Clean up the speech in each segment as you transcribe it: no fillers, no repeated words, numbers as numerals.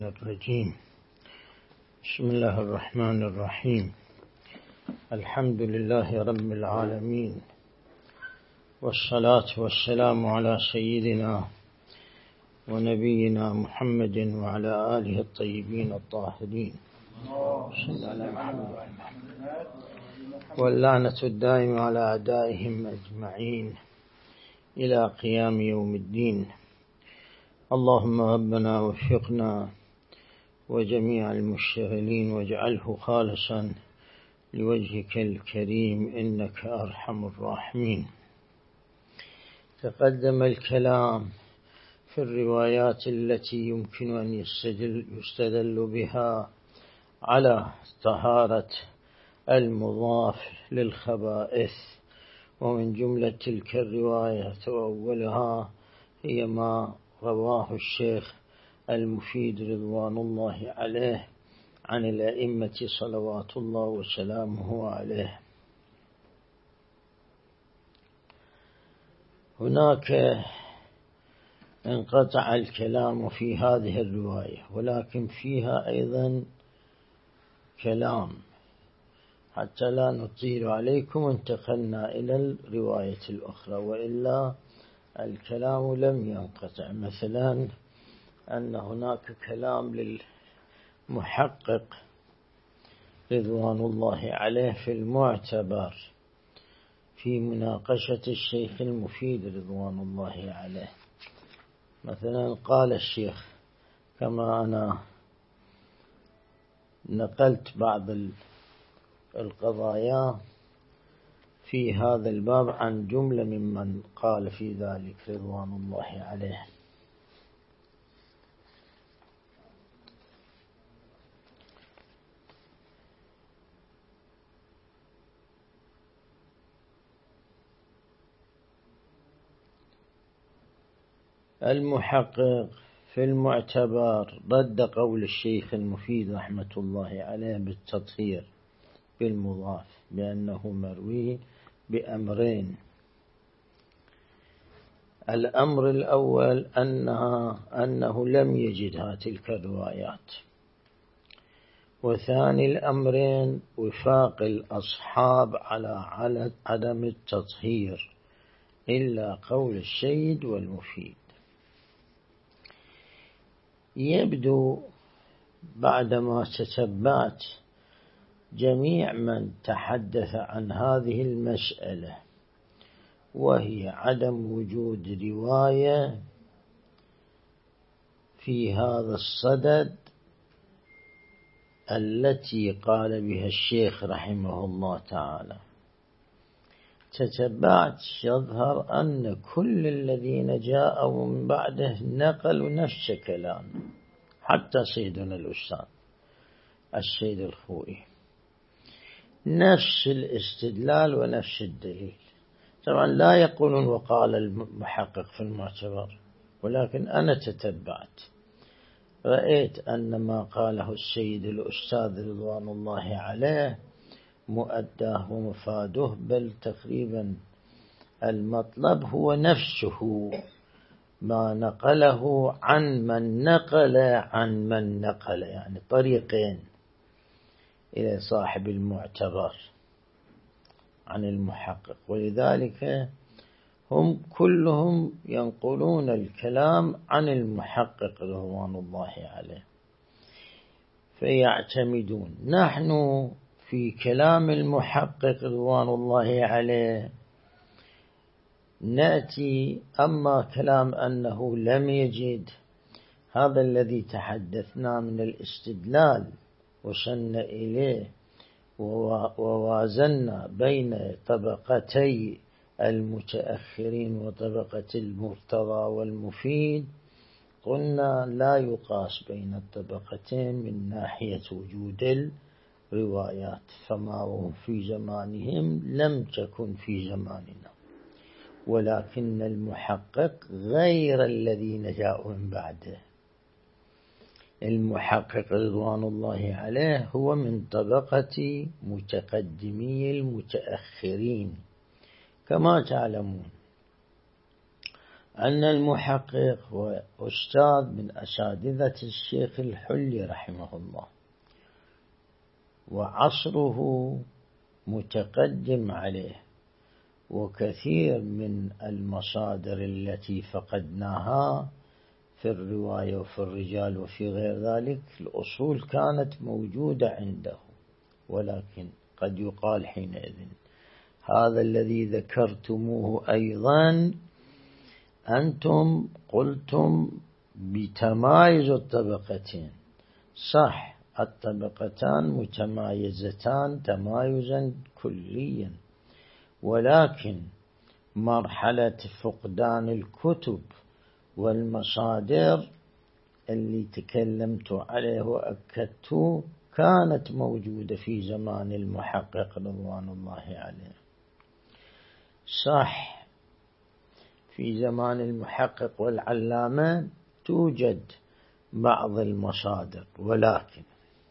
الرجيم. بسم الله الرحمن الرحيم. الحمد لله رب العالمين، والصلاة والسلام على سيدنا ونبينا محمد وعلى آله الطيبين الطاهرين، واللعنة الدائمة على أعدائهم أجمعين إلى قيام يوم الدين. اللهم ربنا وفقنا وجميع المشتغلين واجعله خالصا لوجهك الكريم إنك أرحم الراحمين. تقدم الكلام في الروايات التي يمكن أن يستدل بها على طهارة المضاف للخبائث، ومن جملة تلك الرواية وأولها هي ما رواه الشيخ المفيد رضوان الله عليه عن الأئمة صلوات الله وسلامه عليه. هناك انقطع الكلام في هذه الرواية، ولكن فيها أيضا كلام حتى لا نطيل عليكم. انتقلنا إلى الرواية الأخرى، وإلا الكلام لم ينقطع. مثلا أن هناك كلام للمحقق رضوان الله عليه في المعتبر في مناقشة الشيخ المفيد رضوان الله عليه. مثلا قال الشيخ، كما أنا نقلت بعض القضايا في هذا الباب عن جملة ممن قال في ذلك رضوان الله عليه. المحقق في المعتبر رد قول الشيخ المفيد رحمة الله عليه بالتطهير بالمضاف بأنه مروي بأمرين. الأمر الأول أنه لم يجدها تلك الروايات، وثاني الأمرين وفاق الأصحاب على عدم التطهير إلا قول السيد والمفيد. يبدو بعدما تتبعت جميع من تحدث عن هذه المسألة، وهي عدم وجود رواية في هذا الصدد التي قال بها الشيخ رحمه الله تعالى، تتبعت يظهر أن كل الذين جاءوا من بعده نقلوا نفس كلام، حتى سيدنا الأستاذ السيد الخوئي نفس الاستدلال ونفس الدليل. طبعا لا يقولون وقال المحقق في المعتبر، ولكن أنا تتبعت رأيت أن ما قاله السيد الأستاذ رضوان الله عليه مؤداه ومفاده، بل تقريبا المطلب هو نفسه ما نقله عن من نقل يعني طريقين إلى صاحب المعتبر عن المحقق، ولذلك هم كلهم ينقلون الكلام عن المحقق رضوان الله عليه فيعتمدون. نحن في كلام المحقق رضوان الله عليه نأتي، أما كلام أنه لم يجد، هذا الذي تحدثنا من الاستدلال وصلنا إليه ووازنا بين طبقتي المتأخرين وطبقة المرتضى والمفيد، قلنا لا يقاس بين الطبقتين من ناحية وجود الروايات، فما هم في زمانهم لم تكن في زماننا، ولكن المحقق غير الذين جاءوا من بعده. المحقق رضوان الله عليه هو من طبقة متقدمي المتأخرين كما تعلمون. أن المحقق هو أستاذ من أساتذة الشيخ الحلي رحمه الله، وعصره متقدم عليه، وكثير من المصادر التي فقدناها في الرواية وفي الرجال وفي غير ذلك الأصول كانت موجودة عنده، ولكن قد يقال حينئذ هذا الذي ذكرتموه أيضا أنتم قلتم بتمايز الطبقتين. صح، الطبقتان متمايزتان تمايزا كليا، ولكن مرحلة فقدان الكتب والمصادر اللي تكلمت عليه وأكدت كانت موجودة في زمان المحقق رضوان الله عليه. صح، في زمان المحقق والعلامة توجد بعض المصادر، ولكن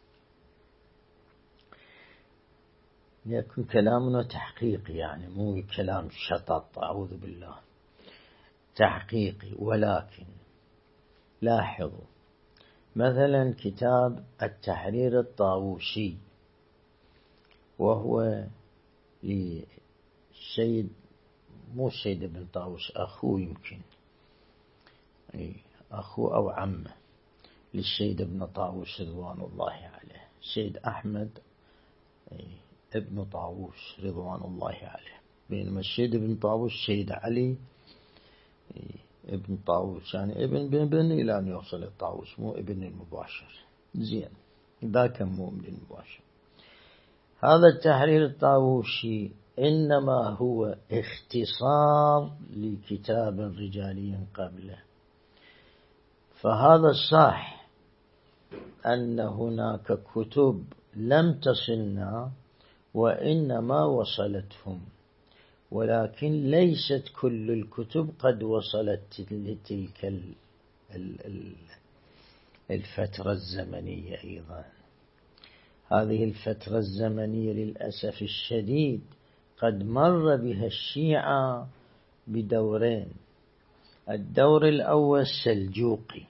يكون كلامنا تحقيقي، يعني مو كلام شطط أعوذ بالله، تحقيقي. ولكن لاحظوا مثلا كتاب التحرير الطاووسي، وهو للسيد مو السيد ابن طاووس، أخوه يمكن أخوه أو عمه للسيد ابن طاووس رضوان الله عليه، سيد أحمد ابن طاووس رضوان الله عليه، بينما السيد ابن طاووس سيد علي ابن طاووس، يعني ابن إلى أن يوصل الطاووس، مو ابن المباشر. زين، ذاك مو ابن المباشر. هذا التحرير الطاووسي إنما هو اختصار لكتاب رجالي قبله، فهذا صح أن هناك كتب لم تصلنا وإنما وصلتهم، ولكن ليست كل الكتب قد وصلت لتلك الفترة الزمنية. أيضا هذه الفترة الزمنية للأسف الشديد قد مر بها الشيعة بدورين. الدور الأول السلجوقي،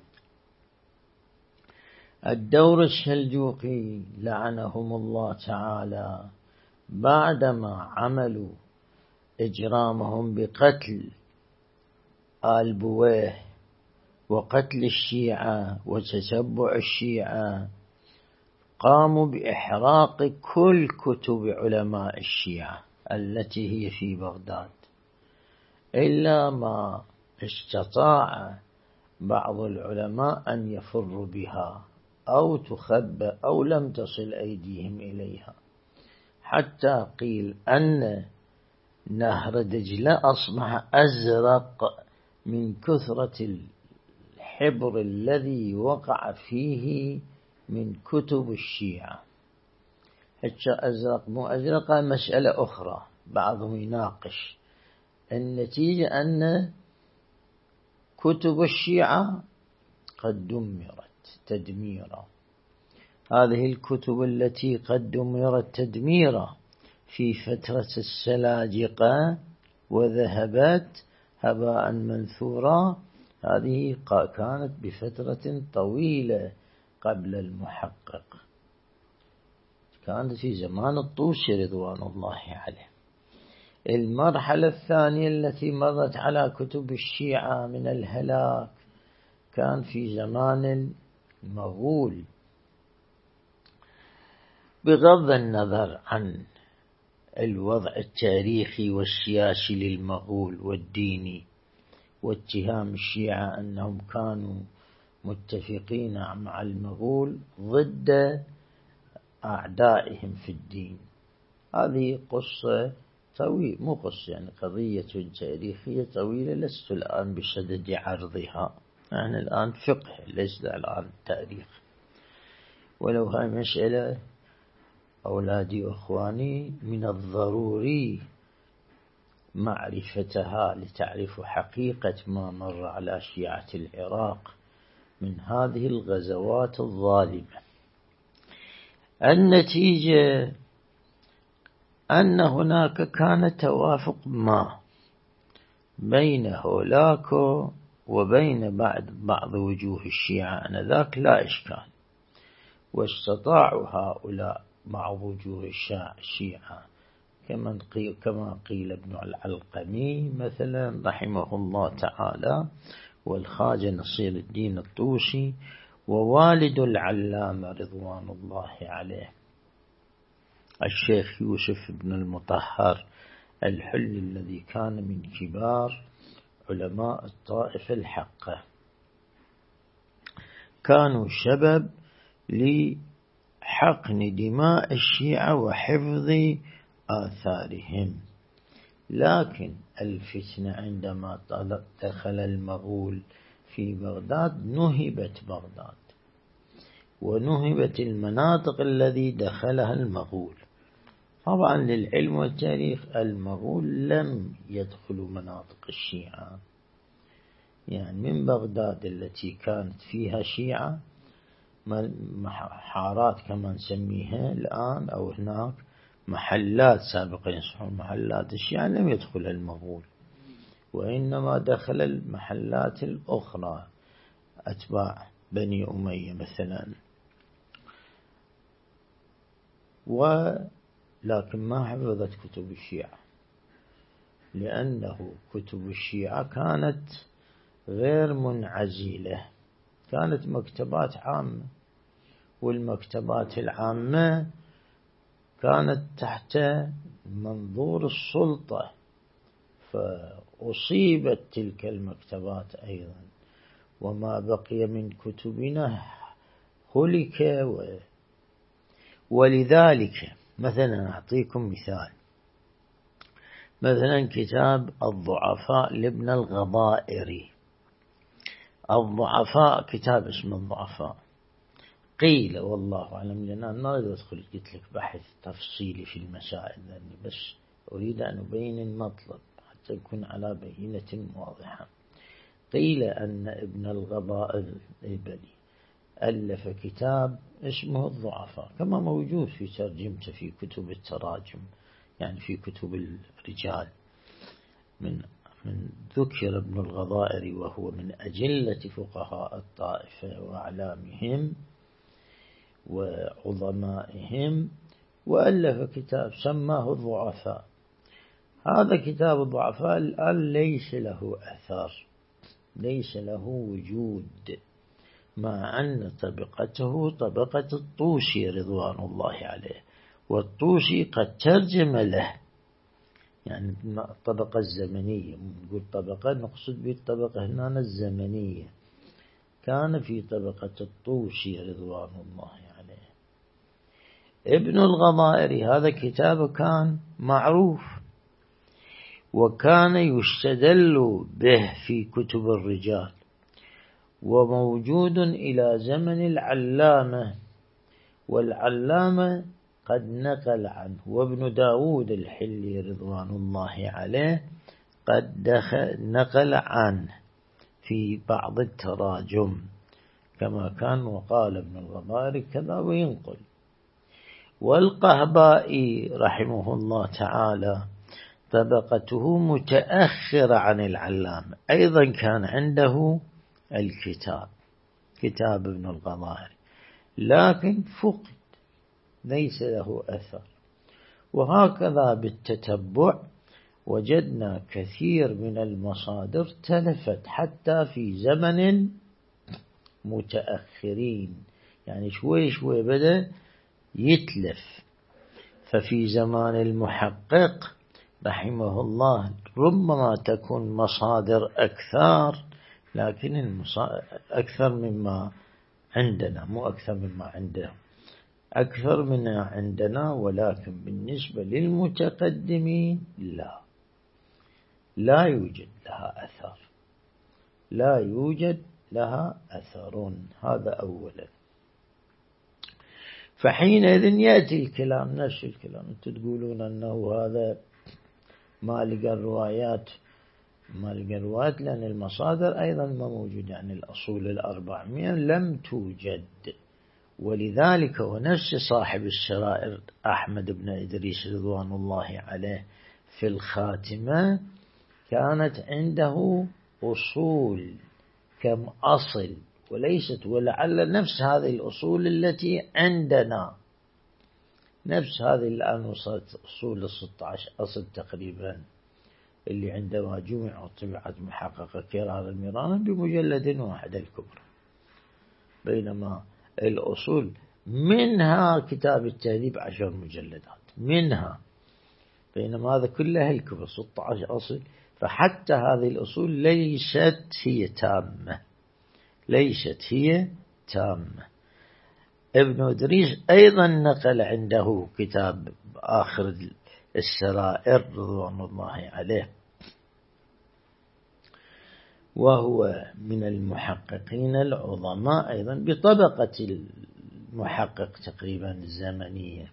الدور السلجوقي لعنهم الله تعالى بعدما عملوا إجرامهم بقتل آل بويه وقتل الشيعة وتتبع الشيعة، قاموا بإحراق كل كتب علماء الشيعة التي هي في بغداد، إلا ما استطاع بعض العلماء أن يفروا بها أو تخبى أو لم تصل أيديهم إليها، حتى قيل أن نهر دجلة أصبح أزرق من كثرة الحبر الذي وقع فيه من كتب الشيعة. حتى أزرق مو أزرق مسألة أخرى، بعضهم يناقش. النتيجة أن كتب الشيعة قد دمرت تدميرا. هذه الكتب التي قد دمرت تدميرا في فترة السلاجقة وذهبت هباء منثورا، هذه كانت بفترة طويلة قبل المحقق، كانت في زمان الطوسي رضوان الله عليه. المرحلة الثانية التي مرت على كتب الشيعة من الهلاك كان في زمان المغول، بغض النظر عن الوضع التاريخي والسياسي للمغول والديني واتهام الشيعة أنهم كانوا متفقين مع المغول ضد أعدائهم في الدين. هذه قصة طويلة، مو قصة يعني قضية تاريخية طويلة، لست الآن بصدد عرضها، يعني الآن فقه ليس الآن تاريخ. ولو هاي مسألة أولادي وأخواني من الضروري معرفتها لتعرفوا حقيقة ما مر على شيعة العراق من هذه الغزوات الظالمة. النتيجة أن هناك كان توافق ما بين هولاك وبين بعض وجوه الشيعة آنذاك لا إشكال. واستطاعوا هؤلاء مع وجوه الشيعة كما قيل ابن العلقمي مثلا رحمه الله تعالى، والخواجة نصير الدين الطوسي، ووالد العلامة رضوان الله عليه الشيخ يوسف بن المطهر الحلي، الذي كان من كبار علماء الطائفة الحقة، كانوا سبب لحقن دماء الشيعة وحفظ آثارهم. لكن الفتنة عندما دخل المغول في بغداد نهبت بغداد ونهبت المناطق التي دخلها المغول. طبعا للعلم والتاريخ المغول لم يدخلوا مناطق الشيعة، يعني من بغداد التي كانت فيها شيعة حارات كما نسميها الآن أو هناك محلات سابقا يصحون محلات الشيعة، لم يدخل المغول، وإنما دخل المحلات الأخرى أتباع بني أمية مثلا، لكن ما حفظت كتب الشيعة، لأنه كتب الشيعة كانت غير منعزلة، كانت مكتبات عامة، والمكتبات العامة كانت تحت منظور السلطة، فأصيبت تلك المكتبات أيضا، وما بقي من كتبنا هلك. ولذلك مثلا أعطيكم مثال، مثلا كتاب الضعفاء لابن الغضائري، الضعفاء كتاب اسمه الضعفاء، قيل والله أعلم، لأن أنا ما أدخل قلت لك بحث تفصيلي في المسائل، لأني بس أريد أن أبين المطلب حتى يكون على بينة واضحة. قيل أن ابن الغضائري ألف كتاب اسمه الضعفاء، كما موجود في ترجمته في كتب التراجم، يعني في كتب الرجال، من ذكر ابن الغضائري وهو من أجلة فقهاء الطائفة وأعلامهم وعظمائهم، وألف كتاب سماه الضعفاء. هذا كتاب الضعفاء الآن ليس له أثر، ليس له وجود، مع أن طبقته طبقة الطوسي رضوان الله عليه، والطوسي قد ترجم له، يعني الطبقة الزمنية، نقول طبقة نقصد بالطبقة هنا الزمنية، كان في طبقة الطوسي رضوان الله عليه. ابن الغضائري هذا كتابه كان معروف، وكان يستدل به في كتب الرجال، وموجود إلى زمن العلامة، والعلامة قد نقل عنه، وابن داود الحلي رضوان الله عليه قد نقل عنه في بعض التراجم كما كان، وقال ابن الغضائري كذا وينقل. والقهبائي رحمه الله تعالى طبقته متأخرة عن العلامة، أيضا كان عنده الكتاب، كتاب ابن الغضائري، لكن فقد، ليس له أثر. وهكذا بالتتبع وجدنا كثير من المصادر تلفت حتى في زمن متأخرين، يعني شوي شوي بدأ يتلف. ففي زمان المحقق رحمه الله ربما تكون مصادر أكثر، لكن أكثر مما عندنا، مو أكثر مما عندنا، أكثر من عندنا، ولكن بالنسبة للمتقدمين لا يوجد لها أثر، لا يوجد لها أثر. هذا أولا. فحينئذ يأتي الكلام نفس الكلام، أنتم تقولون أنه هذا ما لقى الروايات، لأن المصادر أيضا ما موجود، يعني الأصول 400 لم توجد. ولذلك ونفس صاحب السرائر أحمد بن إدريس رضوان الله عليه في الخاتمة كانت عنده أصول كم أصل وليست، ولعل نفس هذه الأصول التي عندنا، نفس هذه الآن وصلت أصول 16 أصل تقريبا، اللي عندما جمع وطبعت محققة كرار الميران بمجلد واحد الكبرى، بينما الأصول منها كتاب التهذيب 10 مجلدات منها، بينما هذا كلها الكبرى 16 أصل. فحتى هذه الأصول ليست هي تامة، ليست هي تامة. ابن إدريس أيضا نقل عنده كتاب آخر السرائر رضوان الله عليه، وهو من المحققين العظماء أيضا بطبقة المحقق تقريبا الزمنية،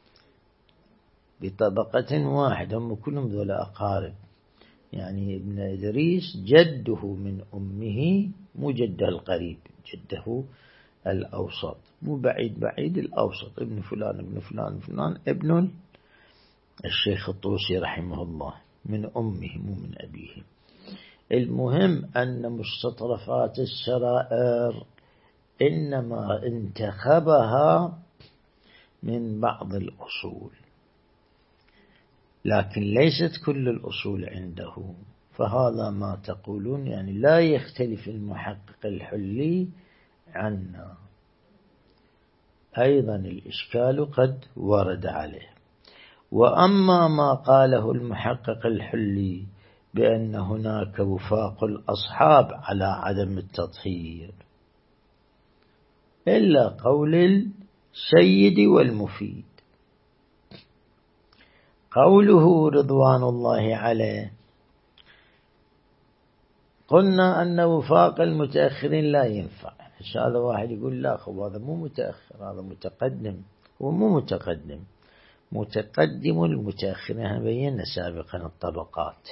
بطبقة واحدة، هم كلهم ذولا أقارب. يعني ابن إدريس جده من أمه مو جده القريب، جده الأوسط، مو بعيد الأوسط، ابن فلان ابن فلان فلان ابن الشيخ الطوسي رحمه الله، من أمه مو من أبيه. المهم أن مستطرفات السرائر إنما انتخبها من بعض الأصول، لكن ليست كل الأصول عنده. فهذا ما تقولون، يعني لا يختلف المحقق الحلي عنا. أيضا الإشكال قد ورد عليه. وأما ما قاله المحقق الحلي بأن هناك وفاق الأصحاب على عدم التطهير، إلا قول السيد والمفيد. قوله رضوان الله عليه، قلنا أن وفاق المتأخرين لا ينفع. هذا واحد يقول لا خب هذا مو متأخر، هذا متقدم. هو مو متقدم، متقدم المتأخرين بينا سابقا الطبقات.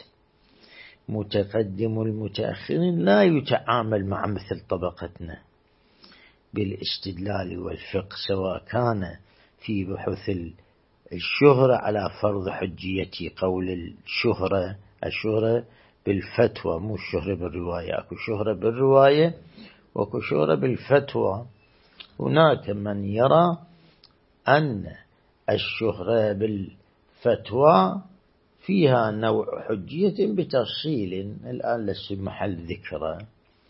متقدم المتأخرين لا يتعامل مع مثل طبقتنا بالاستدلال والفقه، سواء كان في بحث الشهرة على فرض حجية قول الشهرة بالفتوى، مو الشهرة بالرواية. أكو شهرة بالرواية وأكو شهرة بالفتوى. هناك من يرى أن الشهرة بالفتوى فيها نوع حجية بتفصيل الآن ليس محل ذكره،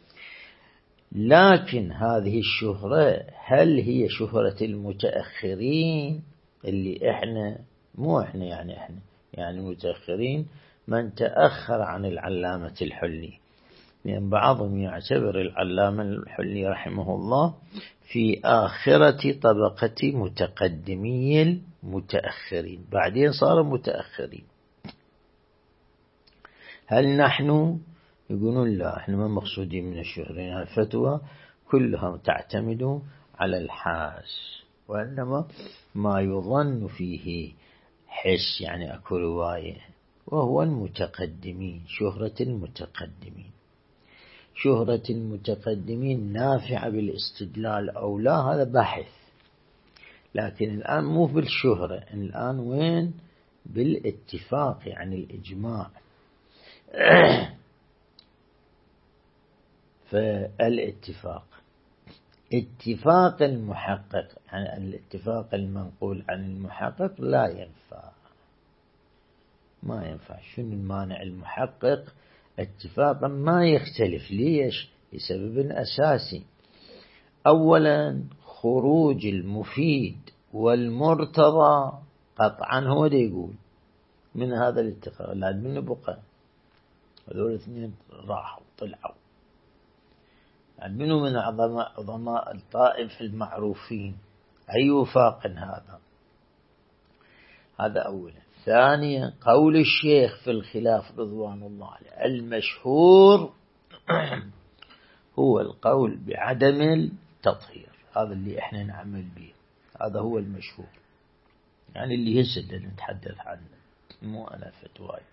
لكن هذه الشهرة هل هي شهرة المتأخرين اللي احنا مو احنا، يعني المتأخرين من تأخر عن العلامة الحلي، لأن بعضهم يعتبر العلامة الحلي رحمه الله في آخرة طبقة متقدمي المتأخرين، بعدين صاروا متأخرين. هل نحن يقولون لا، احنا ما مقصودين من الشهرين، الفتوى كلها تعتمد على الحاس، وإنما ما يظن فيه حس، يعني أكو رواية، وهو المتقدمين، شهرة المتقدمين. شهرة المتقدمين نافعة بالاستدلال أو لا، هذا بحث، لكن الآن مو بالشهرة، الآن وين؟ بالاتفاق، يعني الإجماع. فالاتفاق، اتفاق المحقق، يعني الاتفاق المنقول عن المحقق لا ينفع، ما ينفع. شنو المانع؟ المحقق اتفاقا ما يختلف. ليش؟ لسبب أساسي. أولا خروج المفيد والمرتضى قطعا هو ده يقول من هذا الاتفاق، لا منه بقى، هذول الاثنين راحوا طلعوا. يعني منه من عظماء الطائف المعروفين، أي وفاق هذا أولا. ثانيا قول الشيخ في الخلاف رضوان الله عليه، المشهور هو القول بعدم التطهير، هذا اللي احنا نعمل به، هذا هو المشهور، يعني اللي يسد نتحدث عنه، مو أنا فتواي.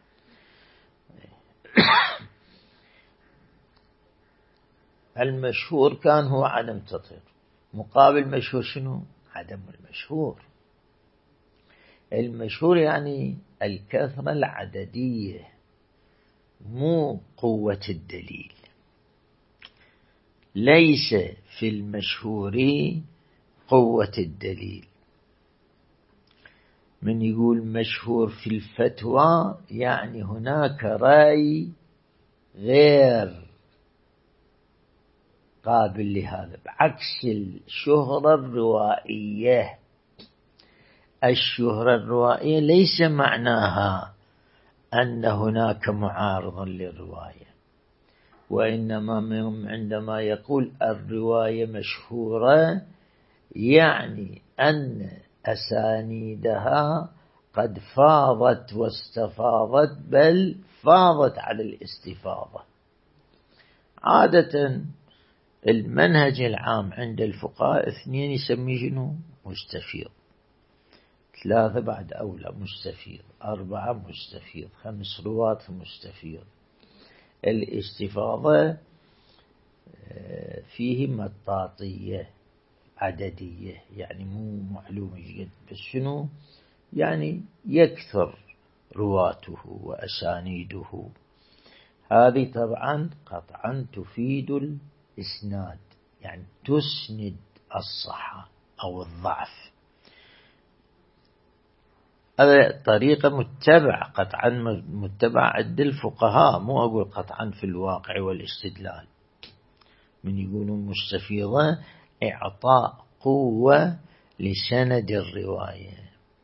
المشهور كان هو عدم التطهير، مقابل مشهور شنو؟ عدم المشهور. المشهور يعني الكثرة العددية، مو قوة الدليل. ليس في المشهور قوة الدليل. من يقول مشهور في الفتوى يعني هناك رأي غير قابل لهذا، بعكس الشهرة الروائية. الشهرة الروائية ليس معناها أن هناك معارض للرواية، وإنما عندما يقول الرواية مشهورة يعني أن أسانيدها قد فاضت واستفاضت، بل فاضت على الاستفاضة. عادة المنهج العام عند الفقهاء 2 يسميه شنو؟ مستفيض. 3 بعد أولى مستفيض، 4 مستفيض، 5 رواة مستفيض. الاستفاضة فيه مطاطية عددية، يعني مو معلومة جد، بس شنو يعني يكثر رواته وأسانيده. هذه طبعا قطعا تفيد الإسناد، يعني تسند الصحة أو الضعف. هذا طريقة متبع قطعا متبع عند الفقهاء، مو أقول قطعا في الواقع والاستدلال. من يقولون مستفيضة إعطاء قوة لسند الرواية.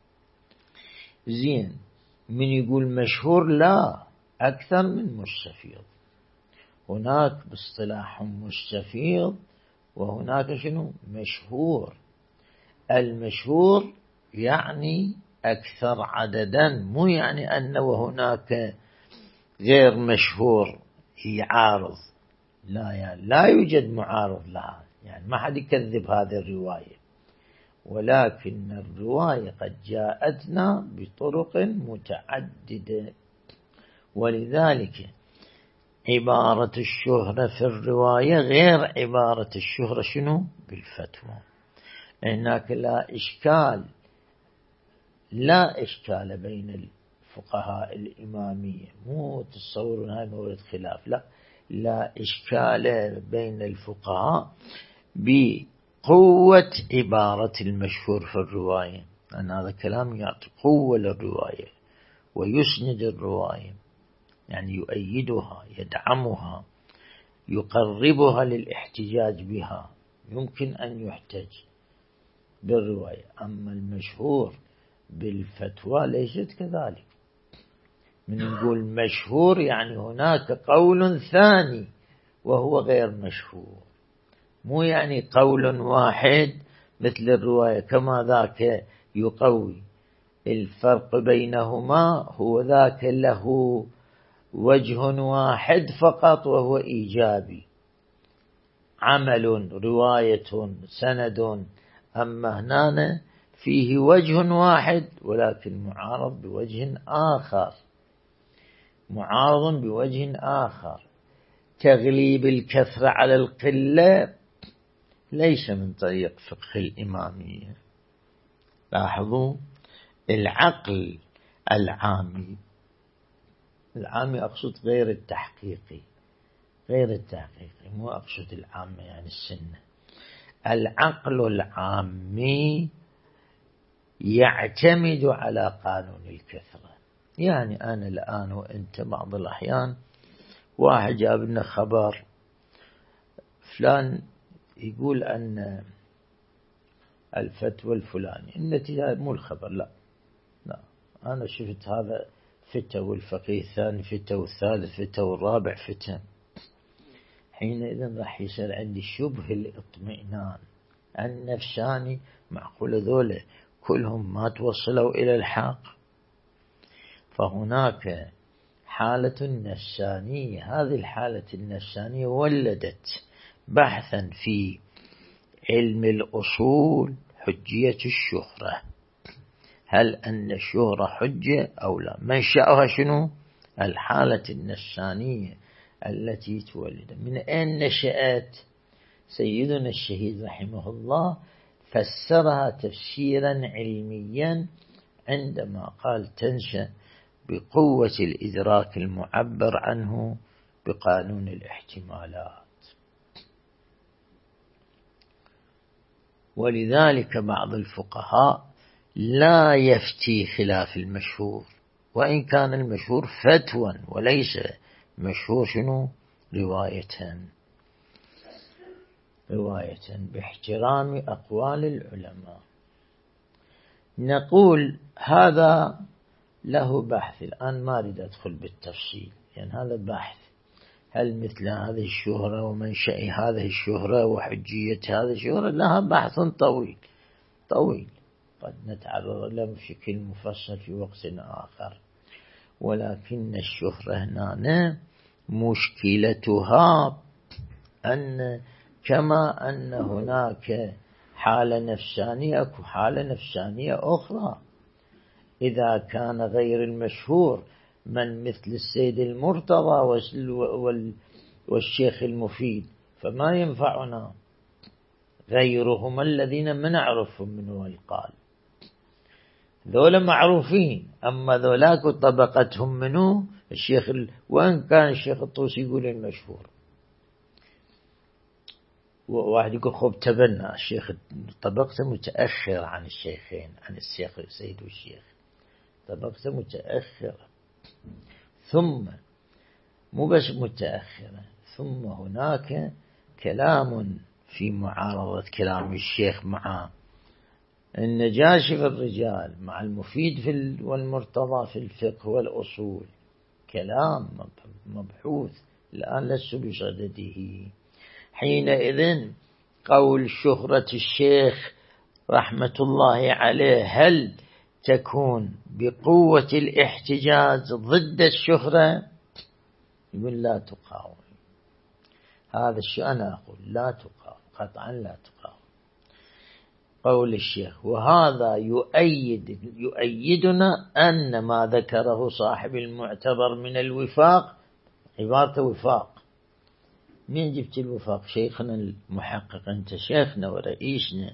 زين، من يقول مشهور لا، أكثر من مستفيض. هناك باصطلاح مستفيض وهناك شنو مشهور. المشهور يعني أكثر عددا، مو يعني أن وهناك غير مشهور يعارض. لا، يعني لا يوجد معارض لها، يعني ما حد يكذب هذه الرواية، ولكن الرواية قد جاءتنا بطرق متعددة. ولذلك عبارة الشهرة في الرواية غير عبارة الشهرة شنو بالفتوى. هناك لا إشكال بين الفقهاء الإمامية، مو تتصورون هاي مورد خلاف، لا إشكال بين الفقهاء بقوة عبارة المشهور في الرواية، أن هذا كلام يعطي قوة للرواية ويسند الرواية، يعني يؤيدها، يدعمها، يقربها للاحتجاج بها، يمكن أن يحتج بالرواية. أما المشهور بالفتوى ليست كذلك. من نقول مشهور يعني هناك قول ثاني وهو غير مشهور، مو يعني قول واحد مثل الرواية كما ذاك يقوي. الفرق بينهما هو ذاك له وجه واحد فقط وهو إيجابي، عمل، رواية، سند. أما هنا فيه وجه واحد ولكن معارض بوجه آخر، معارض بوجه آخر. تغليب الكثرة على القلة ليس من طريق فقه الإمامية. لاحظوا العقل العامي أقصد غير التحقيقي، مو أقصد العامة يعني السنة. العقل العامي يعتمد على قانون الكثرة. يعني أنا الآن وأنت بعض الأحيان واحد جاب لنا خبر فلان يقول أن الفتوى الفلاني، النتيجة مو الخبر، لا أنا شفت هذا فتى، والفقيه الثاني فتى، والثالث فتى، والرابع فتى. حينئذ راح يصير عندي شبه الاطمئنان النفساني، معقول ذولا كلهم ما توصلوا إلى الحق. فهناك حالة نفسانية، هذه الحالة النفسانية ولدت بحثا في علم الأصول حجية الشهرة. هل أن الشهرة حجة أو لا؟ منشأها شنو؟ الحالة النفسانية التي تولد. من أين نشأت؟ سيدنا الشهيد رحمه الله فسرها تفسيرا علميا عندما قال تنشأ بقوة الإدراك المعبر عنه بقانون الاحتمالات. ولذلك بعض الفقهاء لا يفتي خلاف المشهور، وإن كان المشهور فتوى وليس مشهور شنو رواية باحترام أقوال العلماء. نقول هذا له بحث، الآن ما أريد أدخل بالتفصيل يعني هذا بحث، هل مثل هذه الشهرة ومنشأ هذه الشهرة وحجية هذه الشهرة لها بحث طويل قد نتعرض له بشكل مفصل في وقت آخر. ولكن الشهرة هنا مشكلتها أن كما أن هناك حالة نفسانية أكو حالة نفسانية أخرى. إذا كان غير المشهور من مثل السيد المرتضى والشيخ المفيد فما ينفعنا، غيرهم الذين ما نعرفهم من هو القال، ذولا معروفين، أما ذولاك طبقتهم منه الشيخ وإن كان الشيخ الطوسي يقول المشهور، واحد يقول خب تبنى الشيخ طبقته متأخر عن الشيخين، عن الشيخ السيد والشيخ طبقته متأخرة، ثم مو بس متأخرة، ثم هناك كلام في معارضة كلام الشيخ مع النجاشي في الرجال، مع المفيد والمرتضى في الفقه والأصول، كلام مبحوث الآن لست بصدده. حينئذ قول شهرة الشيخ رحمة الله عليه هل تكون بقوة الاحتجاج ضد الشهرة؟ يقول لا تقاوم. هذا الشيء أنا أقول لا تقاوم قطعا، لا تقاوم قول الشيخ. وهذا يؤيدنا أن ما ذكره صاحب المعتبر من الوفاق، عبارة وفاق، من جبت الوفاق؟ شيخنا المحقق، أنت شيخنا ورئيسنا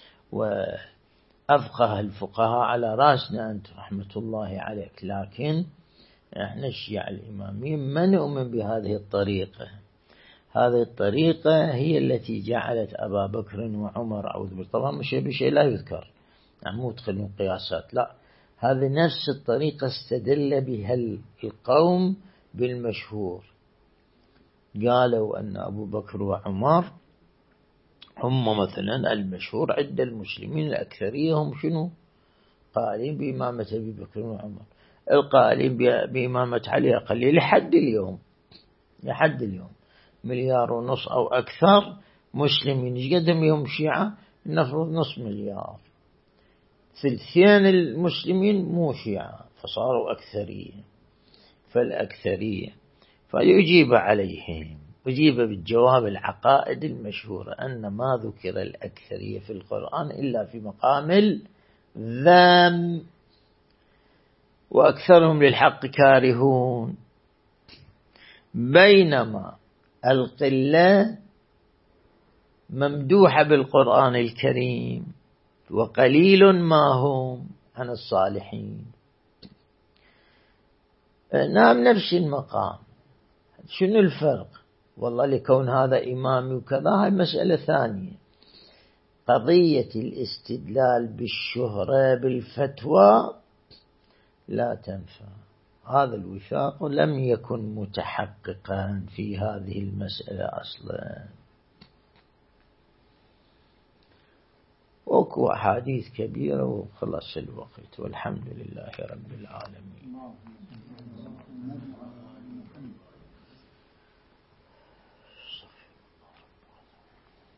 وأفقه الفقهاء على رأسنا أنت رحمة الله عليك، لكن احنا الشيعة الإماميين ما نؤمن بهذه الطريقة. هذه الطريقة هي التي جعلت أبا بكر وعمر أعوذ بالله، طبعا مش بشيء لا يذكر يعني مو تدخلون قياسات، لا، هذه نفس الطريقة استدل بها القوم بالمشهور. قالوا أن أبو بكر وعمر هم مثلا المشهور عند المسلمين الأكثرية هم شنو؟ قائلين بإمامة أبي بكر وعمر، القائلين بإمامة علي أقل لحد اليوم 1.5 مليار أو أكثر مسلمين. ايش قدم يوم شيعة؟ نفرض 0.5 مليار، 2/3 المسلمين مو شيعة فصاروا أكثرية، فالأكثرية فيجيب عليهم، أجيب بالجواب العقائد المشهورة أن ما ذكر الأكثرية في القرآن إلا في مقام الذم، وأكثرهم للحق كارهون، بينما القلة ممدوحة بالقرآن الكريم وقليل ما هم عن الصالحين. نعم نفس المقام. شنو الفرق؟ والله لكون هذا إمامي وكذا هاي مسألة ثانية. قضية الاستدلال بالشهرة بالفتوى لا تنفع. هذا الوثاق لم يكن متحققا في هذه المسألة أصلا. وكو أحاديث كبيرة وخلص الوقت، والحمد لله رب العالمين.